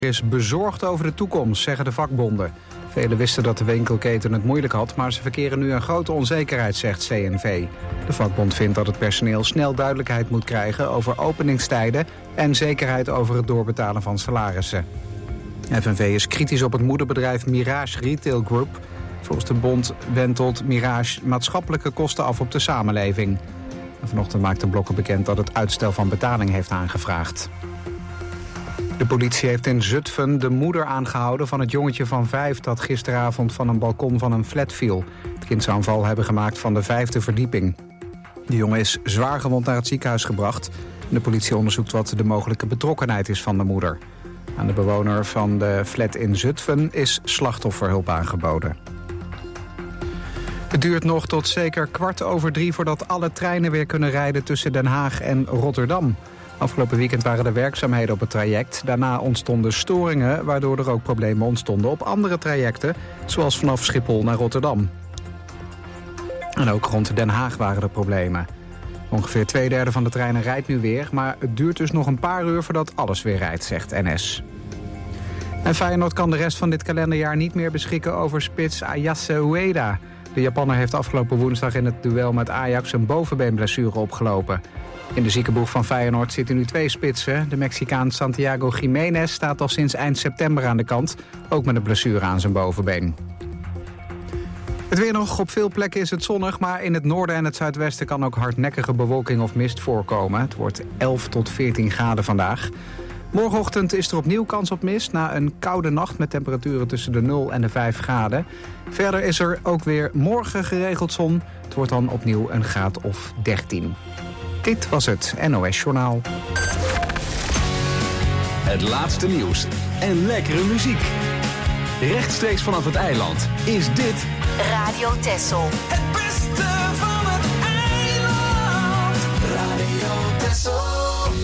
is bezorgd over de toekomst, zeggen de vakbonden. Velen wisten dat de winkelketen het moeilijk had, maar ze verkeren nu een grote onzekerheid, zegt CNV. De vakbond vindt dat het personeel snel duidelijkheid moet krijgen over openingstijden en zekerheid over het doorbetalen van salarissen. FNV is kritisch op het moederbedrijf Mirage Retail Group. Volgens de bond wentelt Mirage maatschappelijke kosten af op de samenleving. En vanochtend maakte Blokker bekend dat het uitstel van betaling heeft aangevraagd. De politie heeft in Zutphen de moeder aangehouden van het jongetje van 5... dat gisteravond van een balkon van een flat viel. Het kind zou een val hebben gemaakt van de 5e verdieping. De jongen is zwaar gewond naar het ziekenhuis gebracht. De politie onderzoekt wat de mogelijke betrokkenheid is van de moeder. Aan de bewoner van de flat in Zutphen is slachtofferhulp aangeboden. Het duurt nog tot zeker 2:15 voordat alle treinen weer kunnen rijden tussen Den Haag en Rotterdam. Afgelopen weekend waren er werkzaamheden op het traject. Daarna ontstonden storingen, waardoor er ook problemen ontstonden op andere trajecten, zoals vanaf Schiphol naar Rotterdam. En ook rond Den Haag waren er problemen. Ongeveer 2/3 van de treinen rijdt nu weer, maar het duurt dus nog een paar uur voordat alles weer rijdt, zegt NS. En Feyenoord kan de rest van dit kalenderjaar niet meer beschikken over spits Ayase Ueda. De Japanner heeft afgelopen woensdag in het duel met Ajax een bovenbeenblessure opgelopen. In de ziekenboeg van Feyenoord zitten nu 2 spitsen. De Mexicaan Santiago Jiménez staat al sinds eind september aan de kant, ook met een blessure aan zijn bovenbeen. Het weer nog. Op veel plekken is het zonnig, maar in het noorden en het zuidwesten kan ook hardnekkige bewolking of mist voorkomen. Het wordt 11 tot 14 graden vandaag. Morgenochtend is er opnieuw kans op mist na een koude nacht met temperaturen tussen de 0 en de 5 graden. Verder is er ook weer morgen geregeld zon. Het wordt dan opnieuw een graad of 13. Dit was het NOS Journaal. Het laatste nieuws en lekkere muziek. Rechtstreeks vanaf het eiland is dit Radio Texel. Het beste van het eiland. Radio Texel.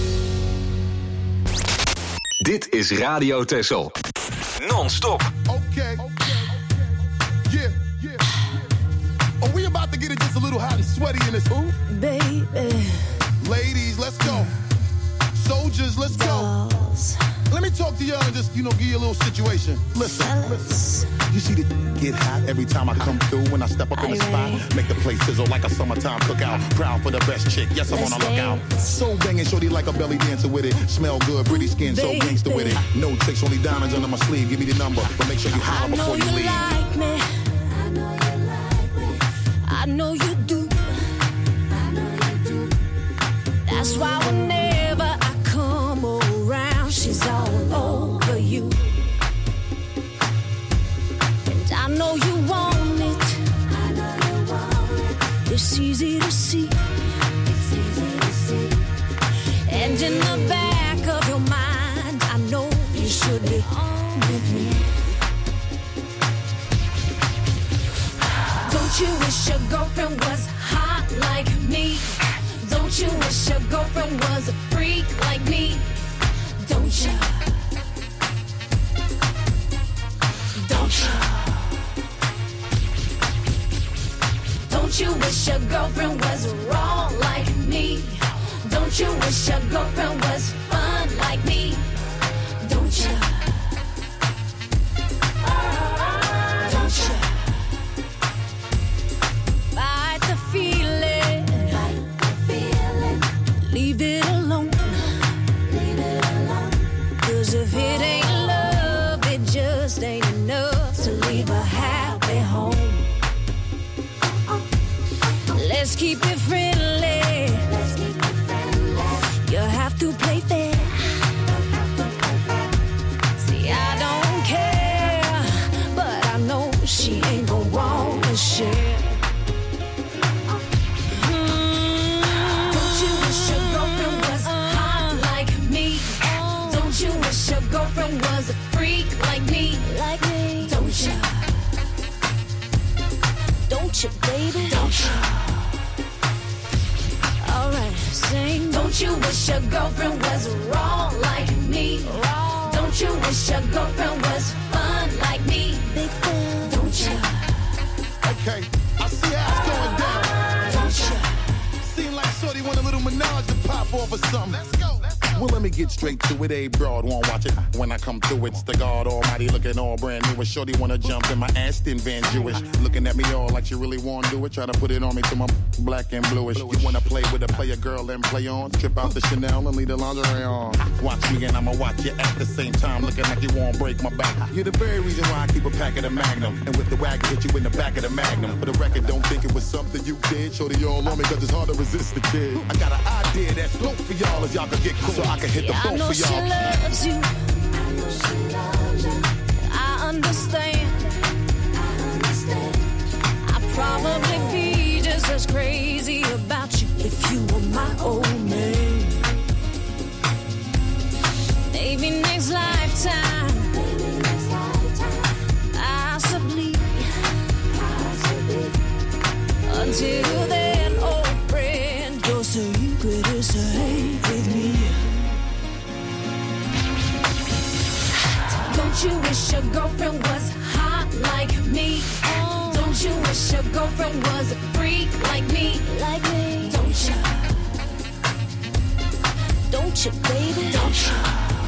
Dit is Radio Texel. Non-stop. Okay. Yeah. Oh, we about to get it just a little hot and sweaty in this hoop. Baby. Ladies, let's go. Soldiers, let's go. Let me talk to y'all and just, give you a little situation. Listen. You see the get hot every time I come through. When I step up in the spot, make the place sizzle like a summertime cookout. Proud for the best chick, yes, I'm on a lookout. So banging, shorty like a belly dancer with it. Smell good, pretty skin, so gangster with it. No tricks, only diamonds under my sleeve. Give me the number, but make sure you holler before you leave. Like me. I know you like me. I know you do. I know you do. That's why whenever I come around, she's all over you. And I know you want it. I know you want it. It's easy to see. It's easy to see. And in the back of your mind, I know you should be on with me. Don't you wish your girlfriend was hot like me? Don't you wish your girlfriend was a freak like me? Don't you? Don't you? Don't you wish your girlfriend was wrong like me? Don't you wish your girlfriend was fun like me? Don't you? Don't you? Fight the feeling. Fight the feeling. Leave it alone. Leave it alone. 'Cause if it ain't love, it just ain't enough to leave a happy home. Let's keep it friendly. Let's keep it friendly. You have to play fair. See, I don't care, but I know she ain't gon' want to share. Don't you wish your girlfriend was hot like me? Don't you wish your girlfriend was a freak like me? Like me? Don't you? Don't you, baby? Don't you? Alright, sing. Don't you wish your girlfriend was wrong like me? Wrong. Don't you wish your girlfriend was fun like me? Big fan. Don't you? Okay, I see how it's going down. Don't you? Seem like shorty want a little menage to pop off or something. Let's go. Well, let me get straight to it. A broad won't watch it. When I come through, it's the God Almighty looking all brand new. And shorty wanna jump in my Aston Van Jewish. Looking at me all like she really wanna do it. Try to put it on me till my black and bluish. You wanna play with a player girl and play on? Trip out the Chanel and leave the lingerie on. Watch me and I'ma watch you at the same time. Looking like you won't break my back. You're the very reason why I keep a pack of the Magnum. And with the wagon, hit you in the back of the Magnum. For the record, don't think it was something you did. Shorty all on me cause it's hard to resist the kid. I got an idea that's dope for y'all as y'all can get cool. So I can hit the boat for y'all. I know she loves you. I understand. I'd probably be just as crazy about you if you were my old man. Maybe next lifetime. Possibly. Until then, old friend, your secret is safe with me. Don't you wish your girlfriend was hot like me? Don't you wish your girlfriend was a freak like me? Like me. Don't you? Don't you, baby? Don't you?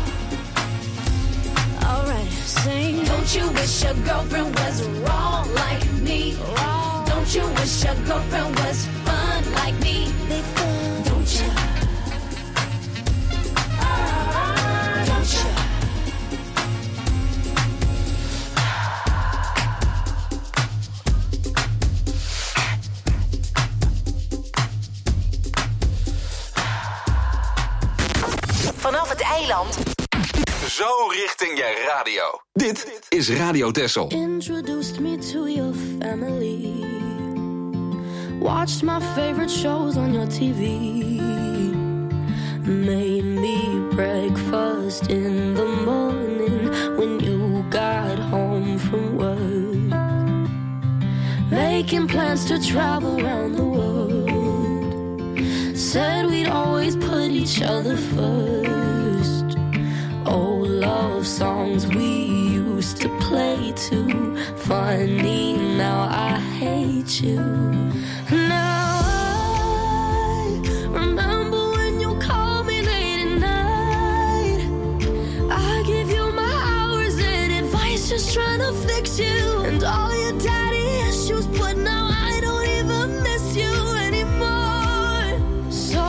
Alright, sing. Don't you wish your girlfriend was raw like me? Raw. Don't you wish your girlfriend was fun like me? They fun. Don't you? Don't you? Vanaf het eiland. Zo richting je radio. Dit is Radio Texel. Introduced me to your family. Watched my favorite shows on your TV. Made me breakfast in the morning when you got home from work. Making plans to travel around the world. Said we'd always put each other first. Old love songs we used to play too. Funny, now I hate you. Now I remember when you called me late at night. I give you my hours and advice, just trying to fix you. And all your daddy issues, but now I don't even miss you anymore. So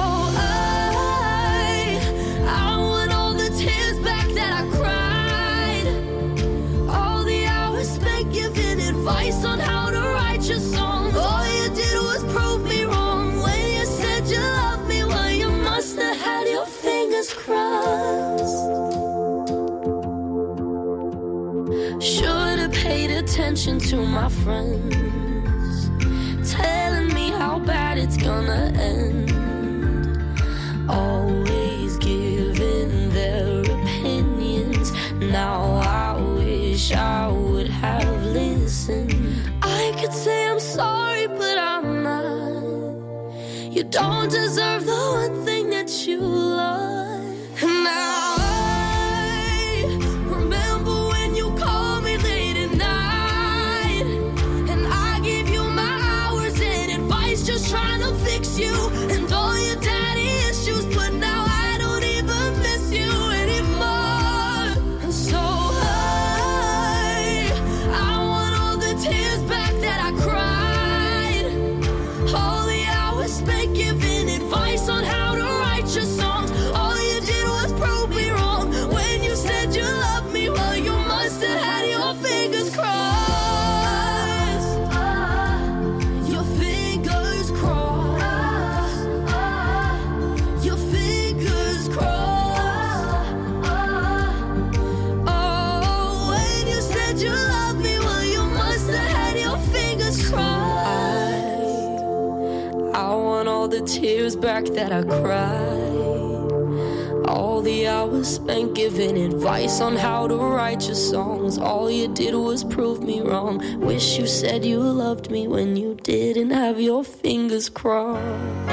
I want all the tears back that I cried. All the hours spent giving advice on how to write your songs. All you did was prove me wrong when you said you loved me. Well, you must have had your fingers crossed. Should have paid attention to my friends, telling me how bad it's gonna end. Always giving their opinions. Now I wish I would have listened. I could say I'm sorry, but I'm not. You don't deserve the one thing that you love. And now I remember when you called me late at night. And I gave you my hours and advice, just trying to fix you. And all your daddy issues, but now I don't even miss you anymore. And so I want all the tears back that I cried. All the hours spent giving advice on how to write your songs. All you did was prove me wrong when you said you loved me. Well, you must have had your fingers crossed. Your fingers crossed. Your fingers crossed. Oh, when you said you loved me, well, you must have had your fingers crossed. I want all the tears back that I cried. All the hours spent giving advice on how to write your songs. All you did was prove me wrong. Wish you said you loved me when you didn't have your fingers crossed.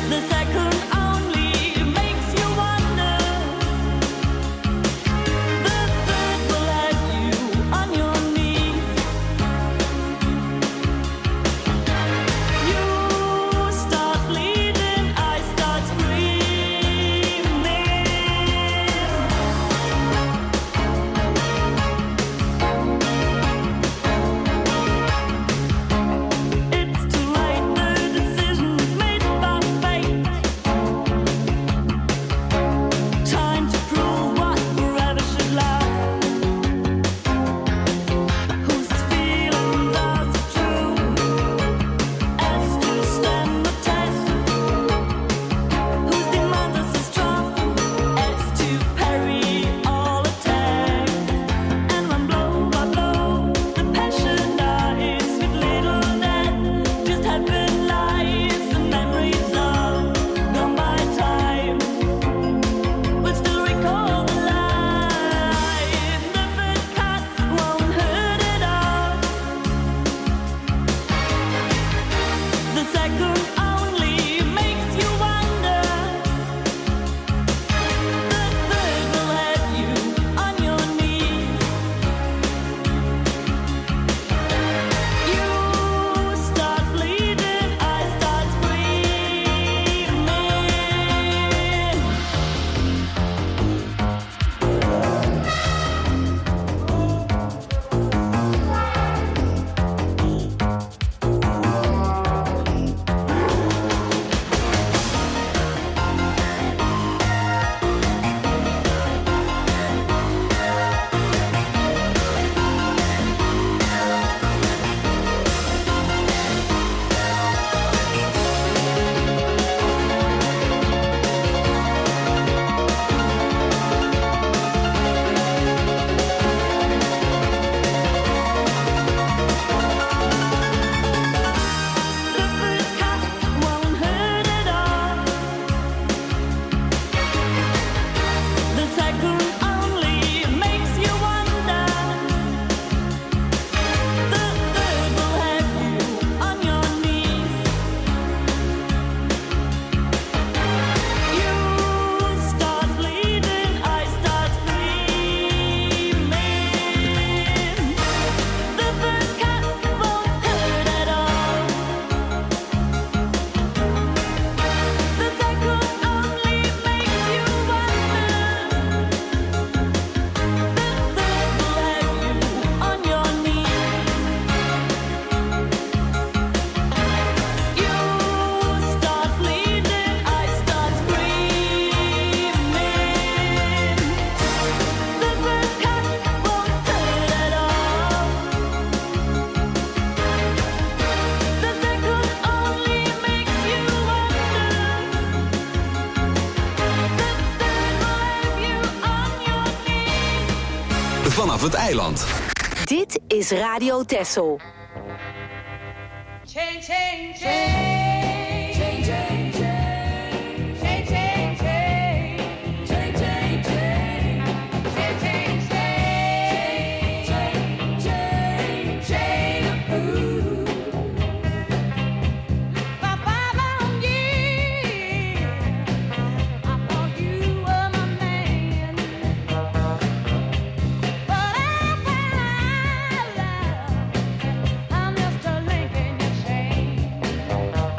Vanaf het eiland. Dit is Radio Texel. Chain, chain, chain. Chain, chain, chain. Chain, chain, chain. Chain, chain, chain. Chain, chain, chain. Chain, chain, chain of food. For 5 long years, I thought you were my man. But I found love, I'm just a link in your chain.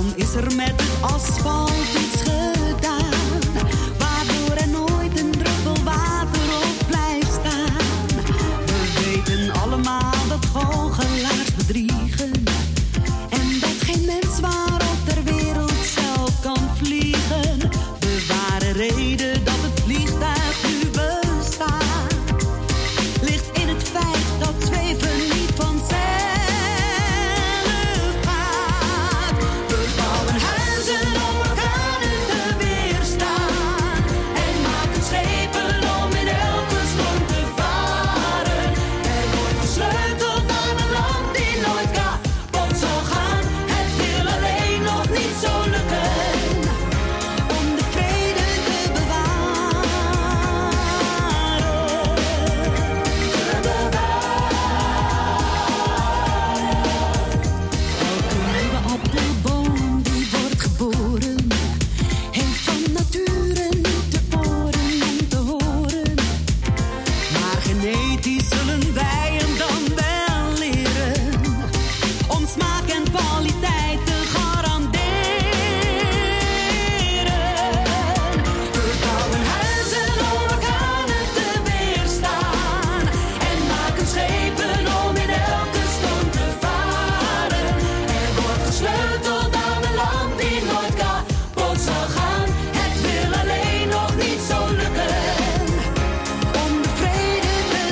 Dan is er met het asfalt iets gedaan, waardoor er nooit een druppel water op blijft staan. We weten allemaal dat goochelaars bedriegen en dat geen mens waarop ter wereld zelf kan vliegen. De ware reden dat het vliegtuig nu bestaat ligt in het feit dat zweven niet vanzelf gaat. We bouwen huizen om orkanen te weerstaan en maken schepen om in elke storm te varen. Er wordt gesleuteld aan een land die nooit kapot zal gaan. Het wil alleen nog niet zo lukken om de vrede te bewaren. Elke nieuwe appelboom die wordt geboren heeft van nature niet de oren om te horen. Maar genetisch zullen wij hem dan wel leren om smaak en kwaliteit te garanderen. We bouwen huizen om orkanen te weerstaan en maken schepen om in elke storm te varen. Er wordt gesleuteld aan een land die nooit kapot zal gaan. Het wil alleen nog niet zo lukken om de vrede te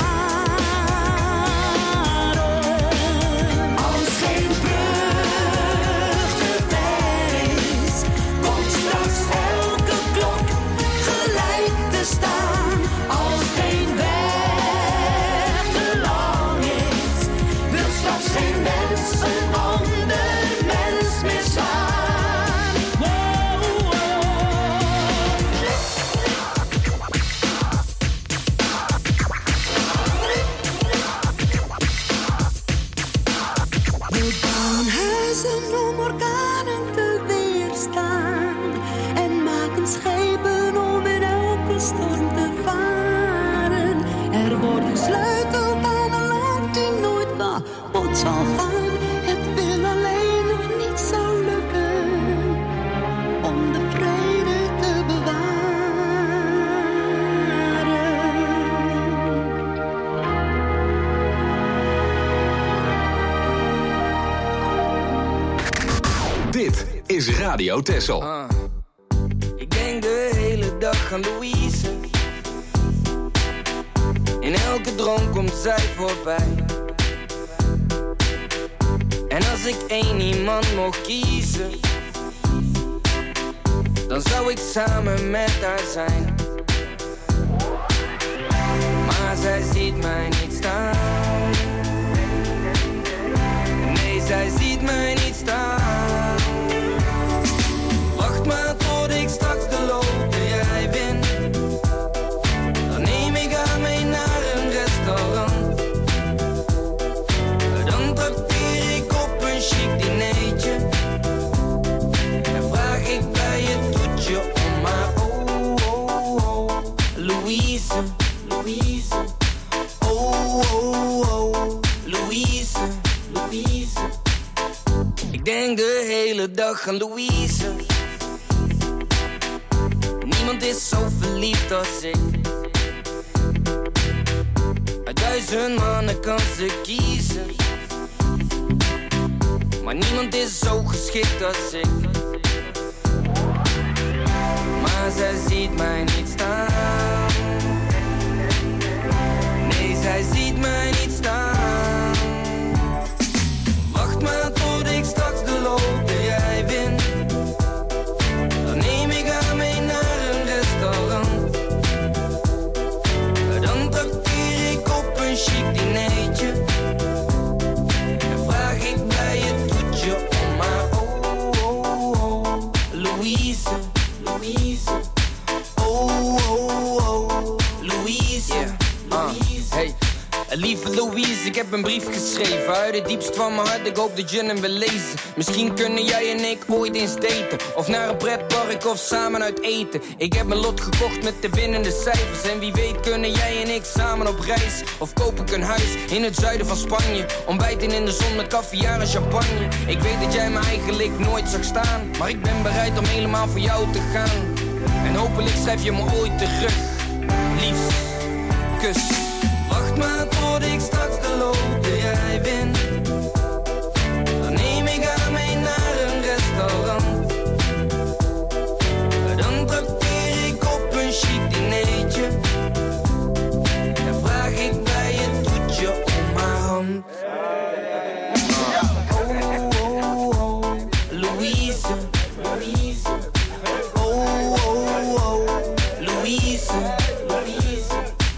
bewaren. Als geen brug te ver is, komt straks elke klok gelijk te staan. Als geen weg te lang is, wil straks geen mens een ander mens meer slaan. Wow, We bouwen huizen om orkanen te weerstaan en maken schepen om in elke storm te varen. Er wordt gesleuteld aan een land die nooit kapot zal gaan. Het wil alleen nog niet zo lukken om de vrede te bewaren. Dit is Radio Texel. Ik denk de hele dag aan Louise. In elke droom komt zij voorbij. En als ik één iemand mocht kiezen, dan zou ik samen met haar zijn. Maar zij ziet mij niet staan. Nee, zij ziet mij niet staan. Wacht maar tot ik straks de loterij win. Dan neem ik haar mee naar een restaurant. Dan trakteer ik op een chic dinertje. En vraag ik bij het toetje om maar oh, oh, oh. Louise, Louise. Oh, oh, oh. Louise, Louise. Ik denk de hele dag aan Louise. Niemand is zo verliefd als ik. Uit 1000 mannen kan ze kiezen. Maar niemand is zo geschikt als ik. Maar zij ziet mij niet staan. Nee, zij ziet mij niet staan. Wacht maar tot ik straks de loterij win. Dan neem ik haar mee naar een restaurant. Dan trakteer ik op een chic dinertje. En vraag ik bij het toetje om maar oh, oh, oh. Louise, Louise. Oh, oh, oh. Louise, Louise. Hey, lieve Louise, ik heb een brief geschreven uit het diepst van mijn hart, ik hoop dat je hem wil lezen. Misschien kunnen jij en ik ooit eens daten, of naar een pretpark of samen uit eten. Ik heb mijn lot gekocht met de winnende cijfers, en wie weet kunnen jij en ik samen op reis. Of koop ik een huis in het zuiden van Spanje, ontbijten in de zon met caviar en champagne. Ik weet dat jij me eigenlijk nooit zag staan, maar ik ben bereid om helemaal voor jou te gaan. En hopelijk schrijf je me ooit terug, liefst, kus. Wacht maar tot ik straks de loterij win. Dan neem ik haar mee naar een restaurant. Dan trakteer ik op een chic dinertje. Dan vraag ik bij een toetje om haar hand. Louise, Louise. Louise, Louise.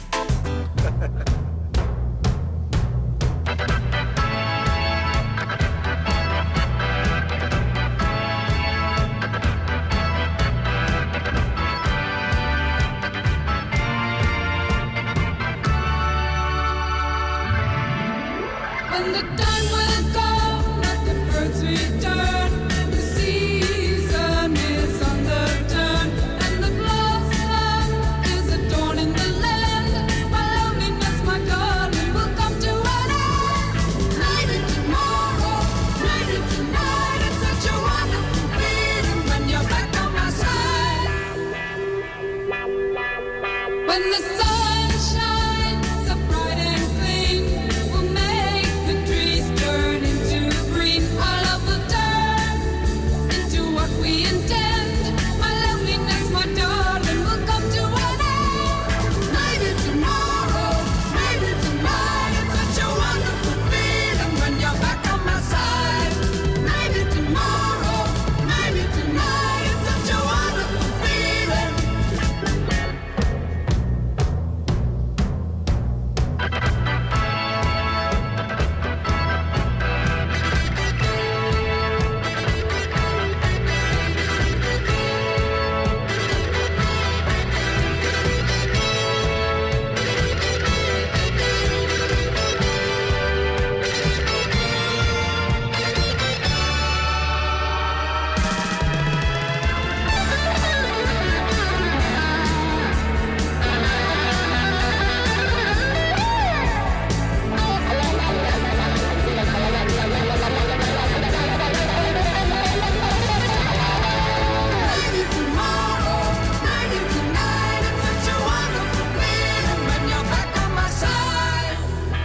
When the time will come that the birds return, the season is on the turn, and the blossom is adorning the land. My loneliness, my darling, will come to an end. Maybe tomorrow, maybe tonight. It's such a wonderful feeling when you're back on my side. When the sun shines so bright and clean, we'll make the trees turn into green. Our love will turn into what we intend. My loneliness, my darling, will come to an end. Maybe tomorrow, maybe tonight. It's such a wonderful feeling when you're back on my side. Maybe tomorrow, maybe tonight. It's such a wonderful feeling. Maybe tomorrow, maybe tonight. It's such a wonderful feeling when you're back on my side.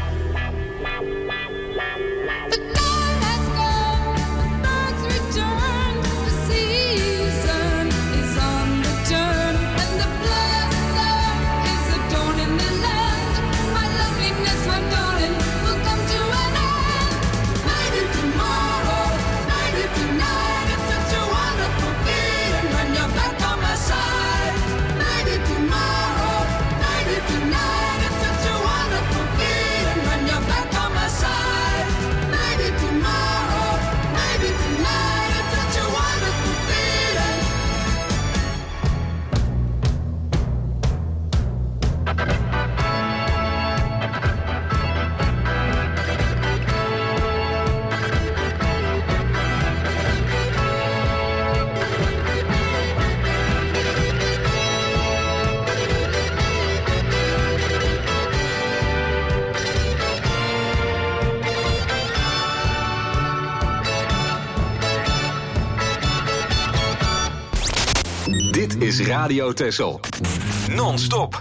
The time has come, the birds return. The season is on the turn, and the blossom is adorning the land. My loneliness, my darling, will come to an end. Maybe tomorrow, maybe tonight. It's such a wonderful feeling when you're back on my side. Maybe tomorrow, maybe tonight. It's such a wonderful feeling when you're back on my side. Maybe tomorrow, maybe tonight. It's such a wonderful feeling. Dit is Radio Texel. Non-stop.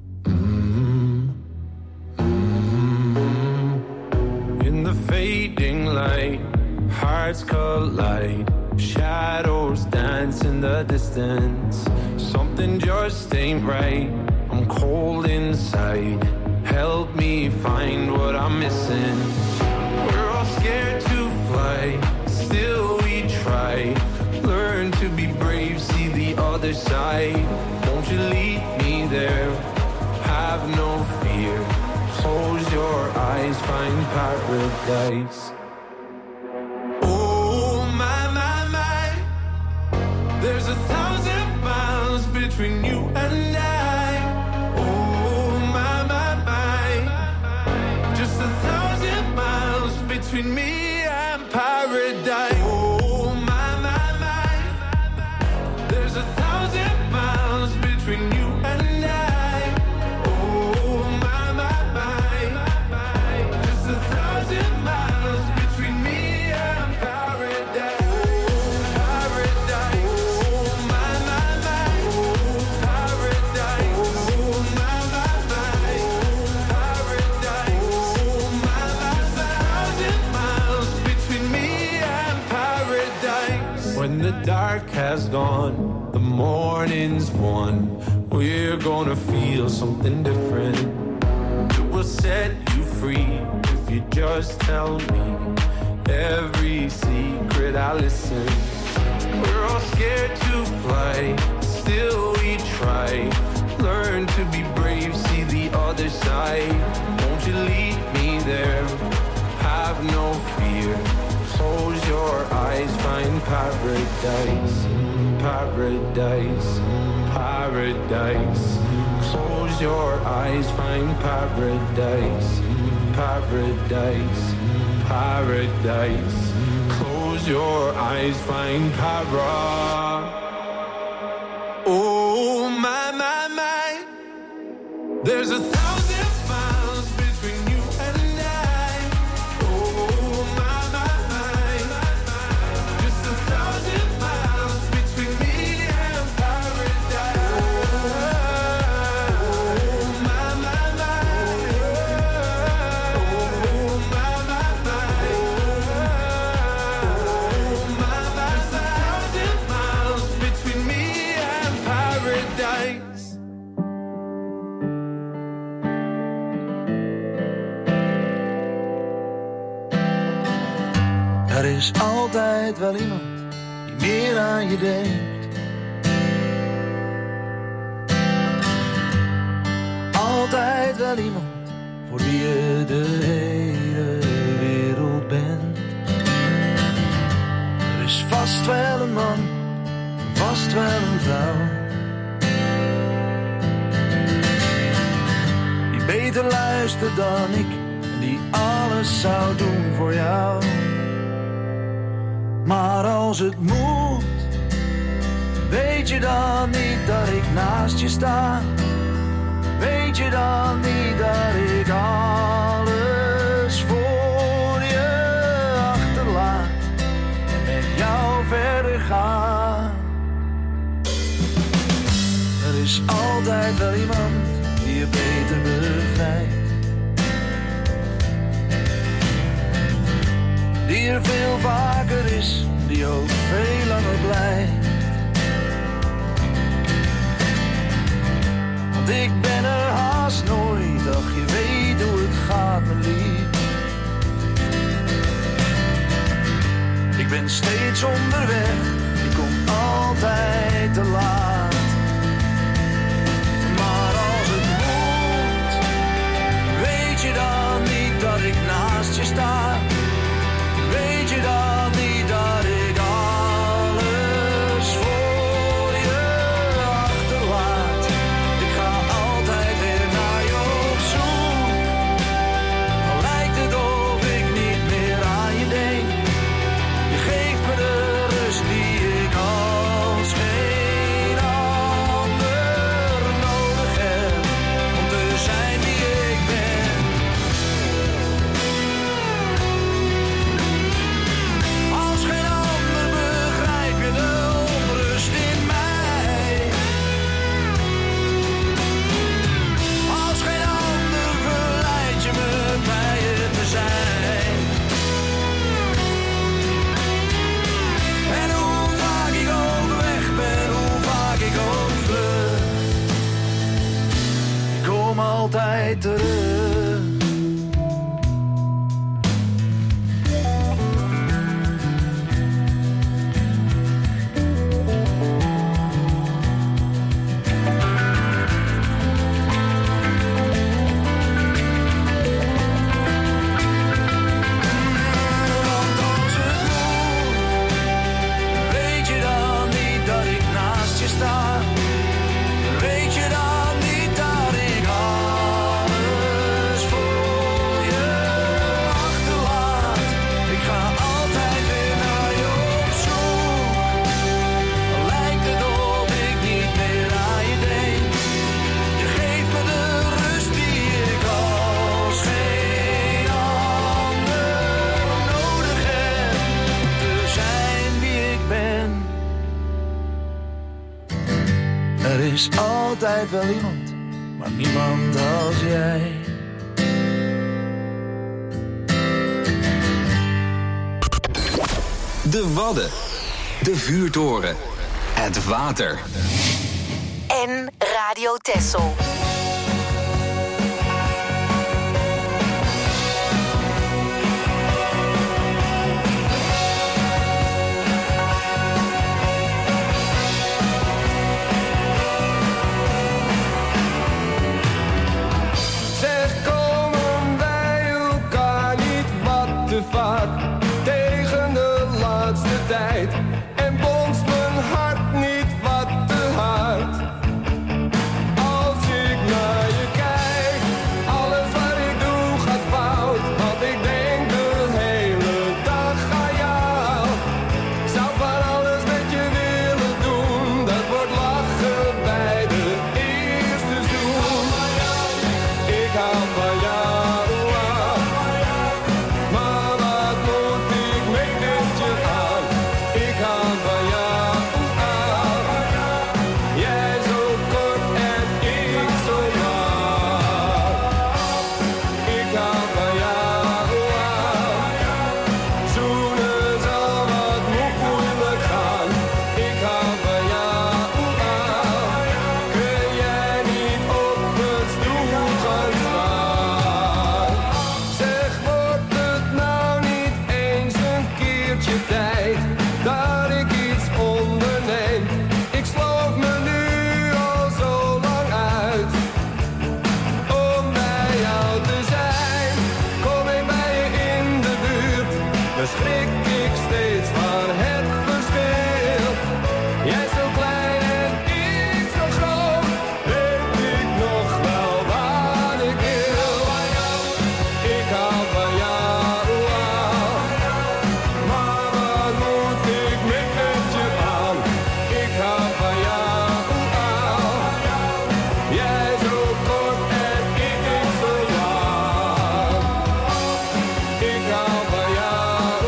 In the fading light, hearts collide. Shadows dance in the distance. Something just ain't right. I'm cold inside. Help me find what I'm missing. We're all scared to fly, still we try. Learn to be brave, see the other side. Won't you lead me there? Have no fear. Close your eyes, find paradise. Oh my, my, my. There's 1,000 miles between you and I. Oh my, my, my. Just 1,000 When the dark has gone, the morning's won. We're gonna feel something different. It will set you free if you just tell me every secret I listen. We're all scared to fly, still we try. Learn to be brave, see the other side. Won't you lead me there? Have no fear. Close your eyes, find paradise. Paradise, paradise. Close your eyes, find paradise. Paradise, paradise. Close your eyes, find paradise. Oh my, my, my. There's 1,000 miles between you and I. Oh my, my, my. Just 1,000 miles between me and paradise. Oh my, my, my. Oh my, my, my. Oh my, my, my. 1,000 miles between me and paradise. Er is altijd wel iemand die meer aan je denkt. Altijd wel iemand voor wie je de hele wereld bent. Er is vast wel een man, vast wel een vrouw, die beter luistert dan ik en die alles zou doen voor jou. Maar als het moet, weet je dan niet dat ik naast je sta? Weet je dan niet dat ik alles voor je achterlaat en met jou verder ga? Er is altijd wel iemand die je beter begrijpt, die er veel vaker is, die ook veel langer blijft. Want ik ben er haast nooit, ach je weet hoe het gaat me lief. Ik ben steeds onderweg, ik kom altijd te laat. Maar als het moet, weet je dan niet dat ik naast je sta? Weet je dan niet dat ik alles voor je achterlaat? Ik ga altijd weer naar je op zoek. Al lijkt het of ik niet meer aan je denk. Je geeft me de rust die ik als geen ander nodig heb om te zijn wie ik ben. Als geen ander begrijp je de onrust in mij. Als geen ander verleid je me bij je te zijn. En hoe vaak ik ook weg ben, hoe vaak ik ook vlucht, ik kom altijd terug. Want als het moet, weet je dan niet dat ik naast je sta? Weet je dan niet dat ik alles voor je achterlaat? Ik ga altijd weer naar je op zoek. Al lijkt het of ik niet meer aan je denk. Je geeft me de rust die ik als geen ander nodig heb om te zijn wie ik ben. Er is altijd wel iemand, maar niemand als jij. De Wadden. De vuurtoren. Het water. En Radio Texel. Zeg, komen wij elkaar niet wat te vaak tegen de laatste tijd? En bonst mijn hart niet wat te hard? Als ik naar je kijk, alles wat ik doe gaat fout. Want ik denk de hele dag aan jou. Zou van alles met je willen doen, dat wordt lachen bij de eerste zoen. Ik hou van jou, maar wat moet ik met je aan? Ik hou van jou, jij zo kort en ik zo lang. Ik hou van jou, zoenen zal wat moeilijk gaan. Ik hou van jou, kun jij niet op een stoel gaan staan? Zeg, wordt het nou niet eens een keertje tijd dat ik iets onderneem? Ik sloof me nu al zo lang uit om bij jou te zijn. Kom ik bij je in de buurt, dan schrik ik steeds van het verschil. Jij zo klein en ik zo groot, weet ik nog wel wat ik wil. Ik hou van jou, maar wat moet ik met je aan? Ik hou van jou, jij zo kort en ik zo lang. Ik hou van jou,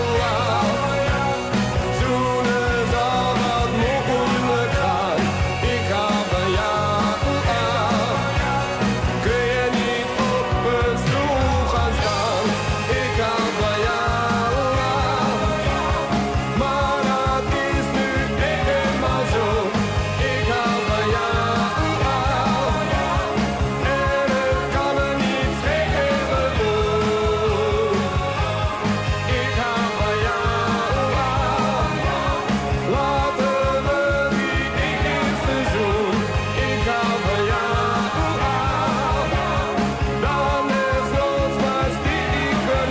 zoenen zal wat moeilijk gaan. Ik hou van jou, kun je niet op een stoel gaan staan? Ik hou van jou, maar dat is nu eenmaal zo. Ik hou van jou, en het kan me niet schelen. Ik hou van jou, laten we die eerste zoen. Ik hou van jou, dan is ons maar stiekem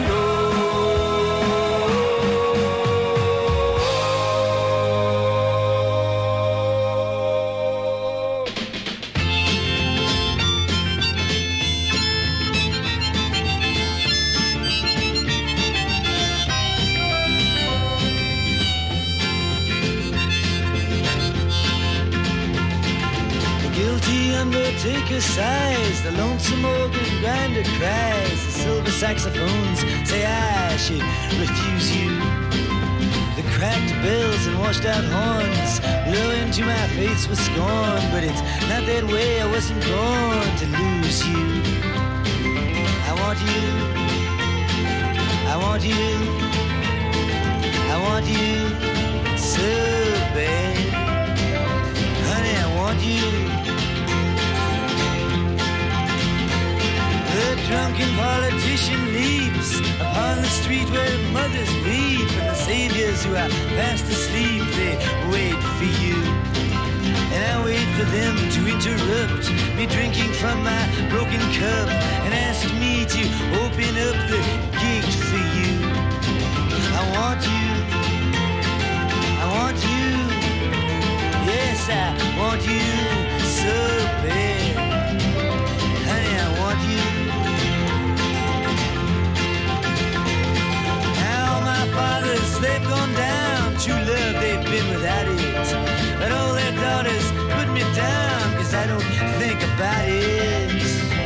The guilty undertaker sighs, the lonesome organ grinder cries, the silver saxophones say I should refuse you. The cracked bells and washed out horns blow into my face with scorn, but it's not that way, I wasn't born to lose you. I want you, I want you, I want you so bad. Honey, I want you. The drunken politician leaps upon the street where mothers weep, and the saviors who are fast asleep, they wait for you. And I wait for them to interrupt me drinking from my broken cup and ask me to open up the gate for you. I want you, I want you, yes, I want you so bad. Honey, I want you. Now my fathers, they've gone down, true love, they've been without it. But all their daughters put me down, 'cause I don't think about it.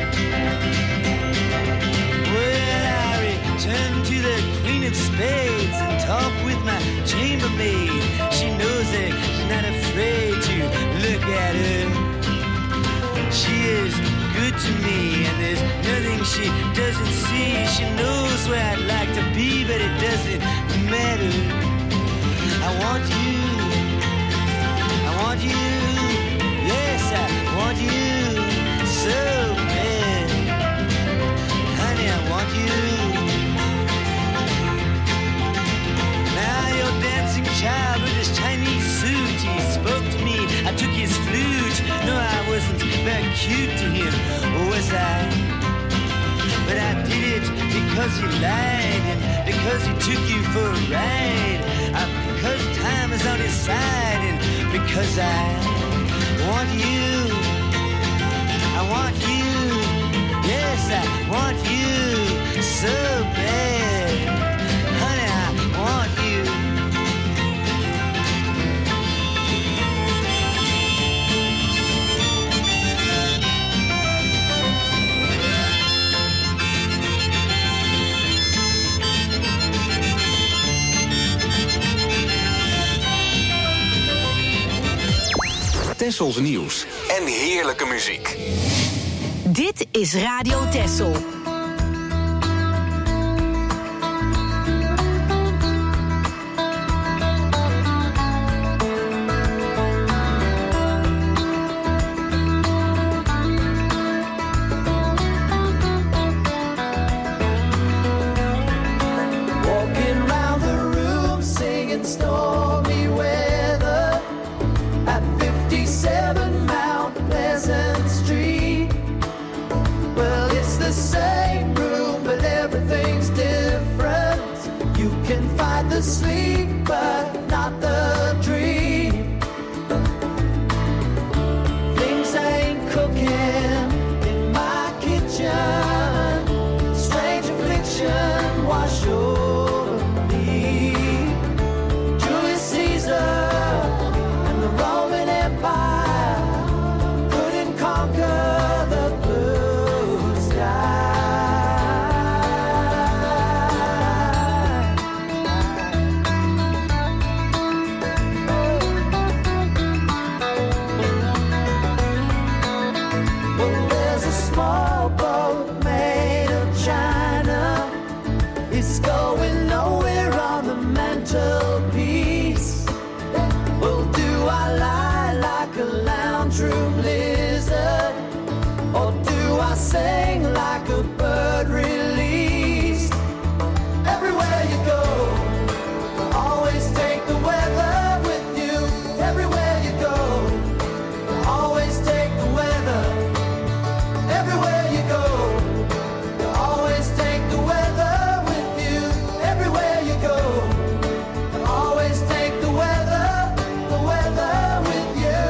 Well, I return to the Queen of Spades and talk with my chambermaid. She knows that she's not afraid to look at her. She is good to me, and there's nothing she doesn't see. She knows where I'd like to be, but it doesn't matter. I want you. cute to him, was I? But I did it because he lied and because he took you for a ride. Because time is on his side and because I want you. I want you. Yes, I want you so bad. Honey, I want you. Tessels nieuws en heerlijke muziek. Dit is Radio Tessel. Walking round the room singing stormy weather at 57 Mount Pleasant Street. Well, it's the same room, but everything's different. You can fight the sleep, but not the dream. Things ain't cooking in my kitchen. Strange affliction wash over me. Julius Caesar and the Roman Empire couldn't conquer the blue sky. Well, there's a small boat made of china. It's going nowhere on the mantelpiece. Well, do I lie like a lounge room lizard? Or do I sing like a bird released? Everywhere you go, always take the weather with you. Everywhere you go, always take the weather. Everywhere you go, you always take the weather with you. Everywhere you go, you always take the weather with you.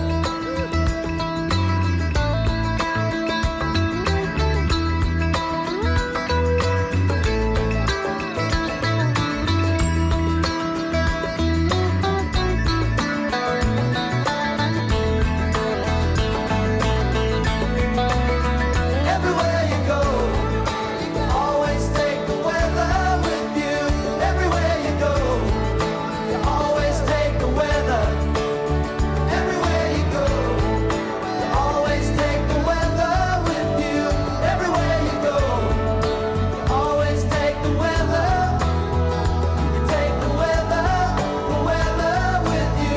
Everywhere you go, you always take the weather with you. Everywhere you go, you always take the weather. Everywhere you go, you always take the weather with you. Everywhere you go, you always take the weather. You take the weather with you.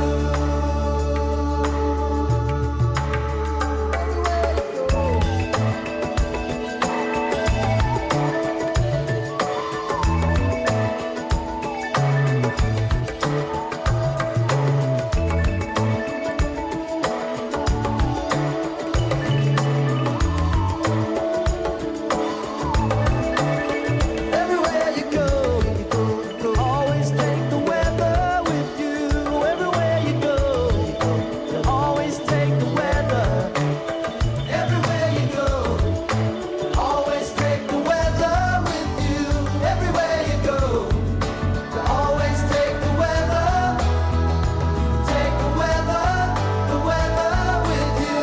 Everywhere you go, you always take the weather with you. Everywhere you go, you always take the weather. Everywhere you go, you always take the weather with you. Everywhere you go, you always take the weather. Take the weather with you.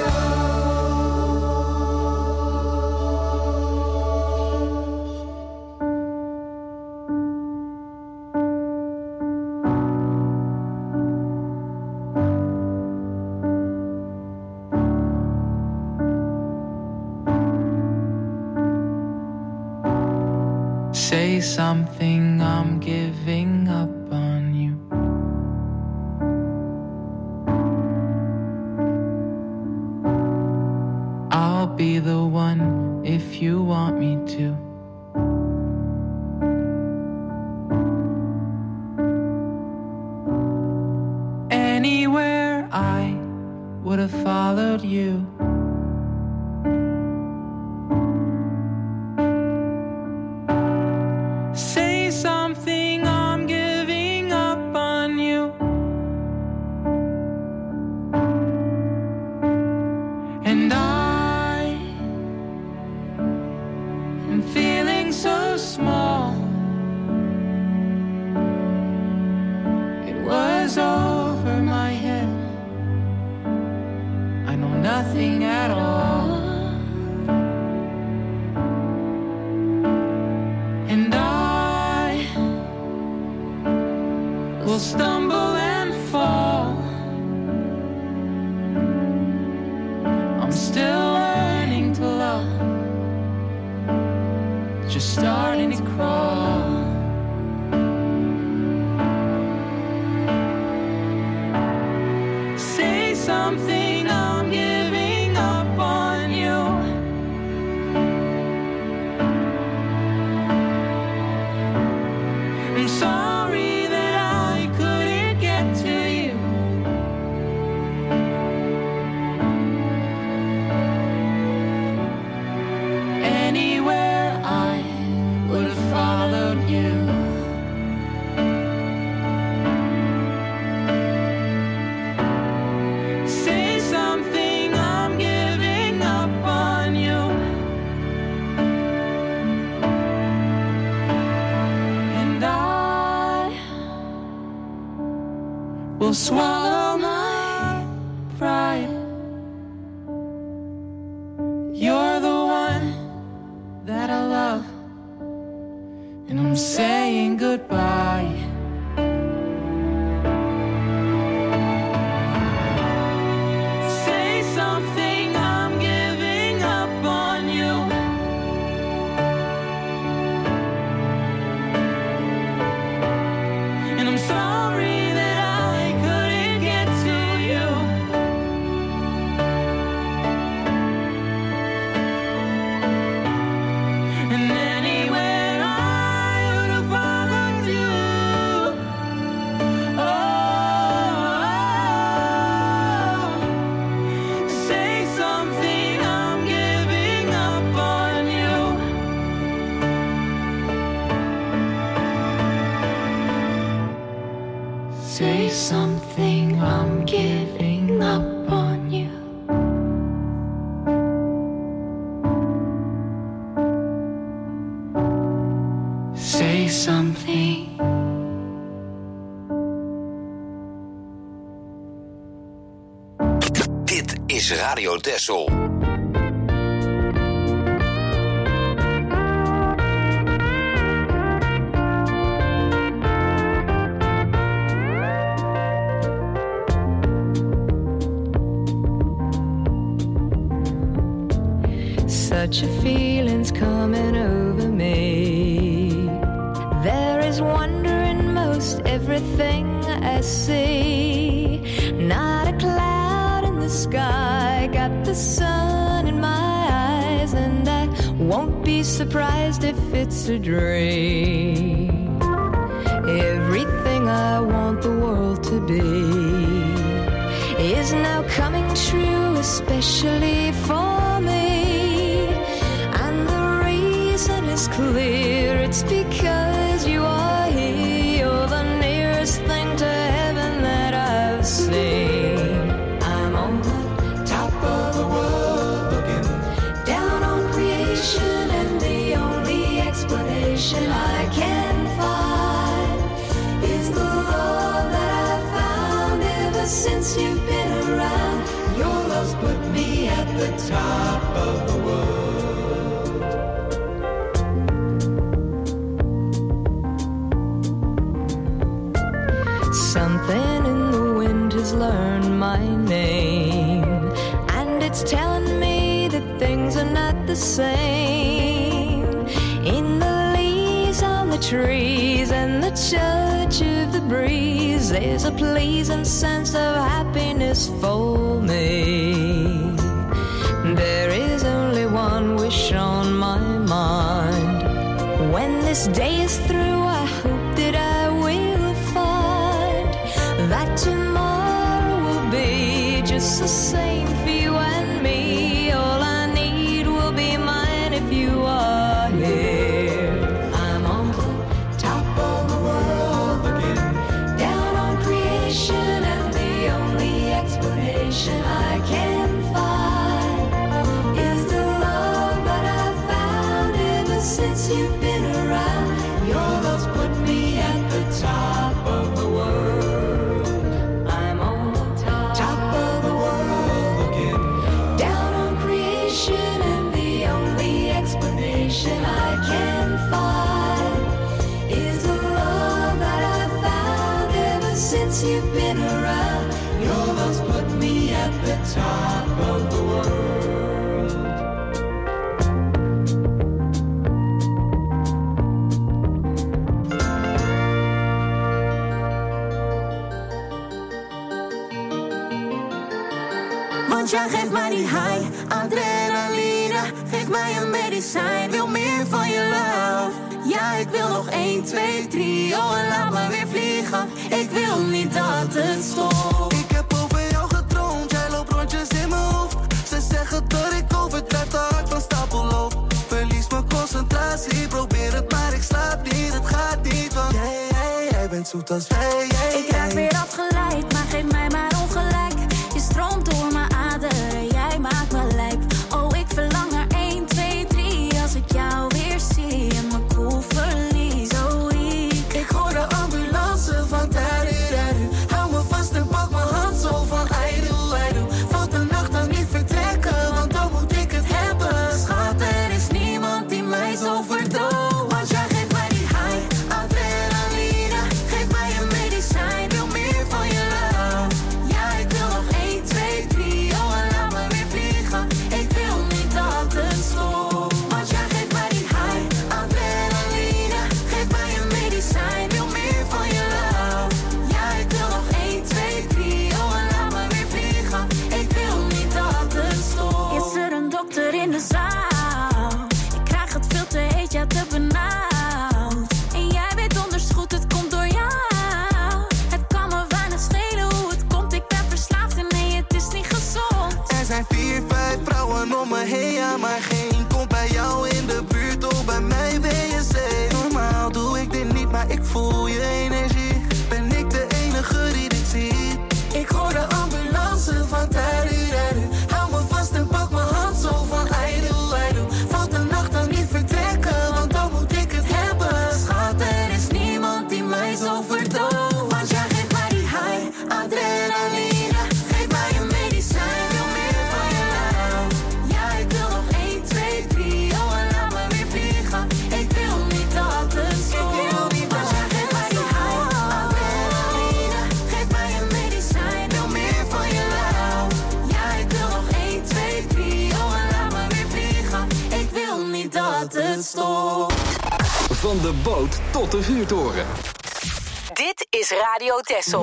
Say something, I'm giving up on you. I'll be the one if you want me to. Anywhere I would have followed you. nothing at all. And I will stumble and fall. I'm still learning to love, just starting to crawl. Say something, I'm giving up on you. I'm sorry that I couldn't get to you. Anywhere I would have followed you. Say something, I'm giving up on you. And I will swallow my pride. You're the one that I love, and I'm saying goodbye. Say something, I'm giving up on you. And I'm sorry that I couldn't get to you. And anywhere I would have followed you. Oh, say something, I'm giving up on you. Say something, I'm giving up on you. Say something. Dit is Radio Texel. Such a feeling's coming over me. There is wonder in most everything I see. Not a cloud in the sky, got the sun in my eyes, and I won't be surprised if it's a dream. Everything I want the world to be is now coming true, especially for me. It's clear, it's because you are here. You're the nearest thing to heaven that I've seen. I'm on the top of the world, looking down on creation, and the only explanation I can find is the love that I've found ever since you've been around. Your love's put me at the top of the world. Something in the wind has learned my name, and it's telling me that things are not the same. In the leaves on the trees and the touch of the breeze, there's a pleasing sense of happiness for me. There is only one wish on my mind. When this day is through, I hope that I will find that tomorrow will be just the same for you and me. All I need will be mine if you are here. I'm on the top of the world, looking down on creation, and the only explanation I can find is the love that I've found ever since you've been around. Your love's put me at the top of the world. I'm on the top of the world, looking down Want jij geeft mij die high, adrenaline. Geef mij een medicijn, wil meer van je love. Ja, ik wil nog 1, 2, 3, oh en laat me weer vliegen. Ik wil niet dat het stopt. Ik heb over jou gedroomd, jij loopt rondjes in mijn hoofd. Ze zeggen dat ik overdrijf, te hard van stapel loop. Verlies mijn concentratie, probeer het maar ik slaap niet. Het gaat niet, want jij bent zoet als wij. Ik raak weer afgeleid, maar geef mij maar ongelijk. Je stroomt door mijn aderen, jij maakt me lijp. Oh, ik verlang naar 1, 2, 3. Als ik jou weer zie en mijn koel verlies. Zo weak. Ik hoor de ambulance van Tariru. Hou me vast en pak mijn hand zo van I do. Valt de nacht dan niet vertrekken, want dan moet ik het hebben. Schat, er is niemand die mij zo verdooft. Want jij geeft mij die high, adrenaline. Geef mij een medicijn, wil meer van je love. Ja, ik wil nog 1, 2, 3, oh en laat me weer vliegen. Ik wil niet dat het stopt. Want jij geeft mij die high, adrenaline. Geef mij een medicijn, wil meer van je love. Ja, ik wil nog 1, 2, 3, oh en laat me weer vliegen. Ik wil niet dat het stopt. Is er een dokter in de zaal? Ik krijg het veel te heet, ja te benauwd. En jij weet donders goed, het komt door jou. Het kan me weinig schelen hoe het komt. Ik ben verslaafd en nee, het is niet gezond. Er zijn 4, 5 vrouwen om me heen, ja, maar geen komt bij jou in de buurt. Oh, bij mij ben je safe. Normaal doe ik dit niet, maar ik voel je energie. Ben ik de enige die dit ziet? Ik hoor de ambulance van Tariru. Hou me vast en pak mijn hand zo van I do. Valt de nacht dan niet vertrekken, want dan moet ik het hebben. Schat, er is niemand die mij zo verdooft. Want jij geeft mij die high, adrenaline. Geef mij een medicijn, wil meer van je love. Ja, ik wil nog 1, 2, 3, oh en laat me weer vliegen. Ik wil niet dat het stopt. Want jij geeft mij die high, adrenaline. Geef mij een medicijn, wil meer van je love. Ja, ik wil nog 1, 2, 3, oh en laat me weer vliegen. Ik wil niet dat het stopt. Van de boot tot de vuurtoren. Dit is Radio Texel.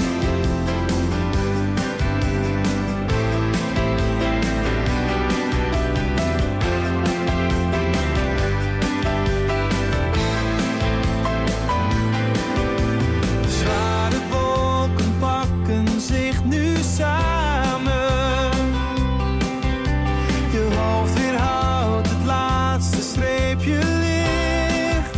Zware wolken pakken zich nu samen. Je hoofd weerhoudt het laatste streepje licht.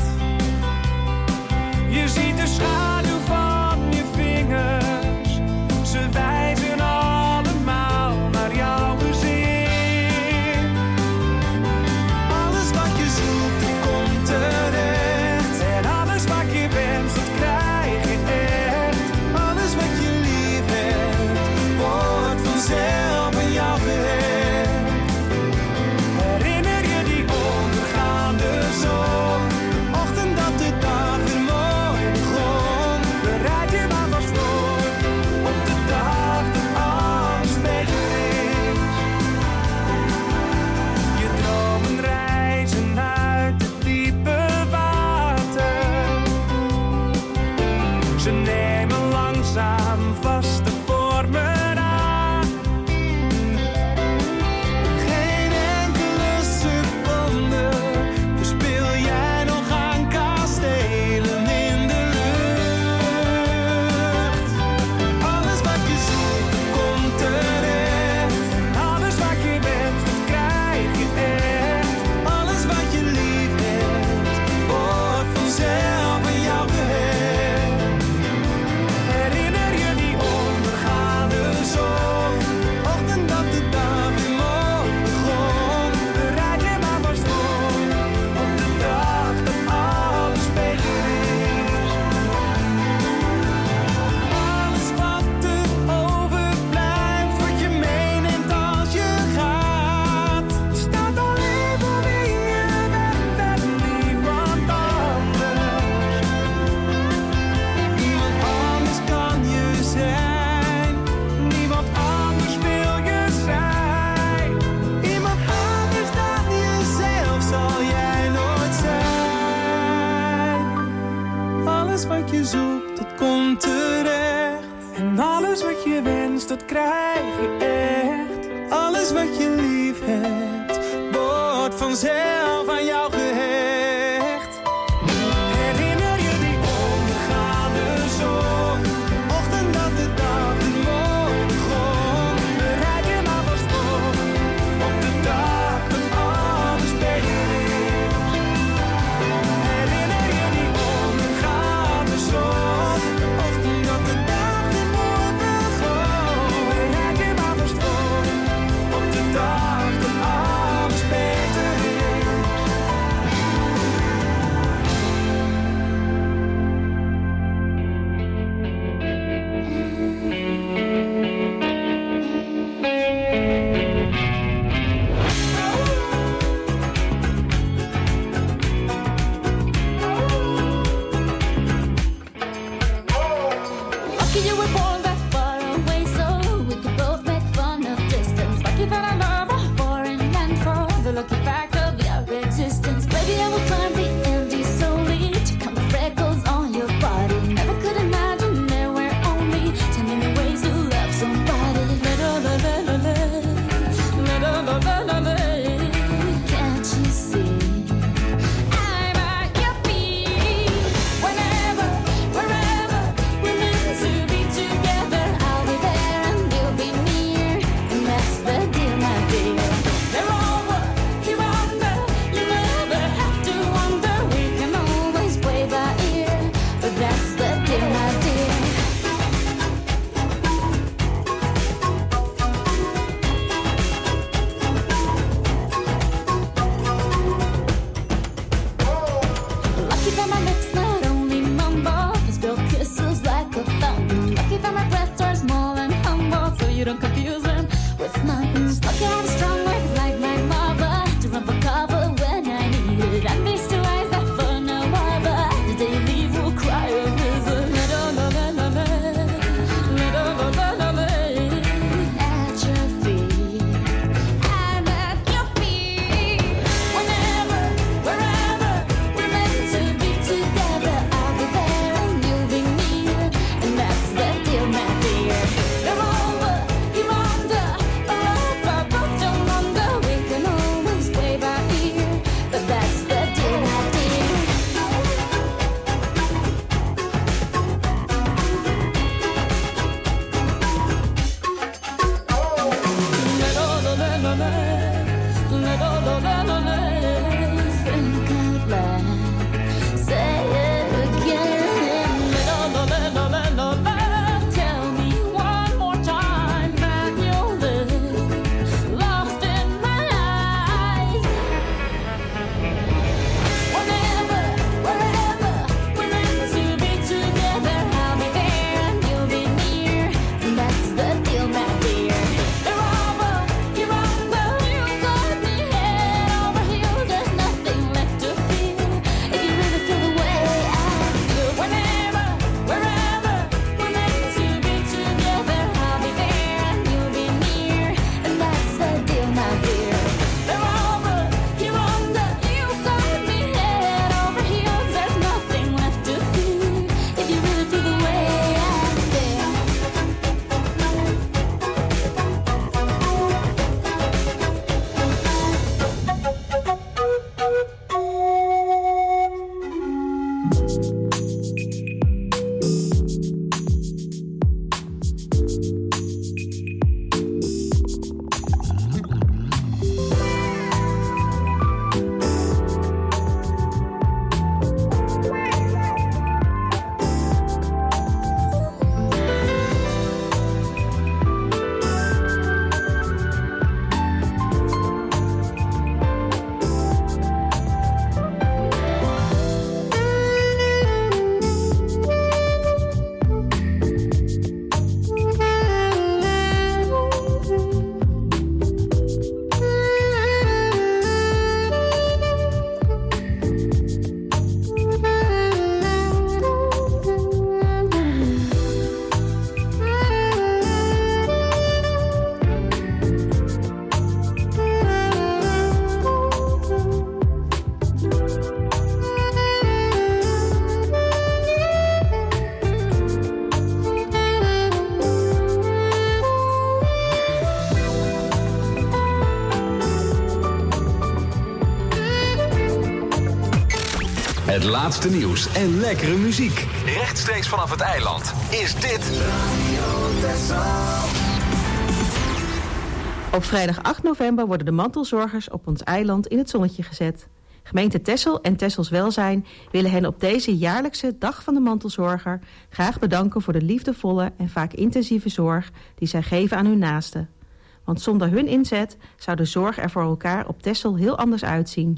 Je ziet de schaduw van je vingers. Ze wijzen allemaal naar jouw gezicht. Alles wat je zoekt, dat komt terecht. En alles wat je wenst, dat krijg je echt. Alles wat je lief hebt, wordt vanzelf aan jou gehecht. Herinner je die ondergaande zon? De ochtend dat de dag weer mooi begon. Bereid je maar vast voor op de dag dat alles beter is. Je dromen reizen uit het diepe water. Ze nemen langzaam vaste vormen aan. Geen enkele seconde verspil jij nog aan kastelen in de lucht. Alles wat je zoekt, dat komt terecht. Alles wat je wenst, dat krijg je echt. Alles wat je lief hebt, wordt vanzelf aan jou gehecht. Herinner je die ondergaande zon? Ochtend dat de dag weer mooi begon. Bereid je maar vast voor op de dag dat alles beter is. Alles wat er overblijft, wat je meeneemt als je gaat, staat alleen voor wie je bent en niemand anders. Niemand anders kan je zijn. Niemand anders wil je zijn. Iemand anders dan jezelf zal jij nooit zijn. Alles wat je zoekt, dat komt terecht. En alles wat je wenst, dat krijg je echt. alles wat je lief hebt, wordt vanzelf aan jou gehecht. Herinner je die ondergaande zon, ochtend dat de dag de morgen begon. Bereid je maar vast op de dag dat alles beter is. Herinner je die ondergaande zon, ochtend dat de dag de morgen begon. Bereid je maar vast op de dag dat alles beter is. Het laatste nieuws en lekkere muziek. Rechtstreeks vanaf het eiland is dit Radio Texel. Op vrijdag 8 november worden de mantelzorgers op ons eiland in het zonnetje gezet. Gemeente Texel en Texels Welzijn willen hen op deze jaarlijkse Dag van de Mantelzorger graag bedanken voor de liefdevolle en vaak intensieve zorg die zij geven aan hun naasten. Want zonder hun inzet zou de zorg er voor elkaar op Texel heel anders uitzien.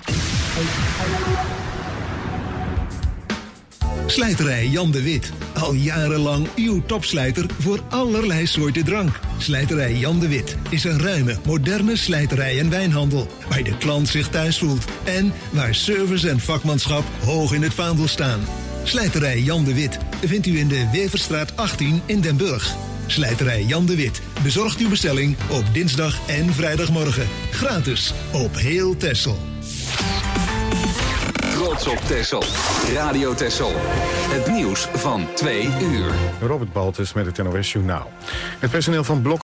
Slijterij Jan de Wit. Al jarenlang uw topslijter voor allerlei soorten drank. Slijterij Jan de Wit is een ruime, moderne slijterij en wijnhandel. Waar de klant zich thuis voelt. En waar service en vakmanschap hoog in het vaandel staan. Slijterij Jan de Wit vindt u in de Weverstraat 18 in Den Burg. Slijterij Jan de Wit bezorgt uw bestelling op dinsdag en vrijdagmorgen. Gratis op heel Texel. Trots op Texel. Radio Texel. Het nieuws van 2 uur. Robert Baltus met het NOS Journaal. Het personeel van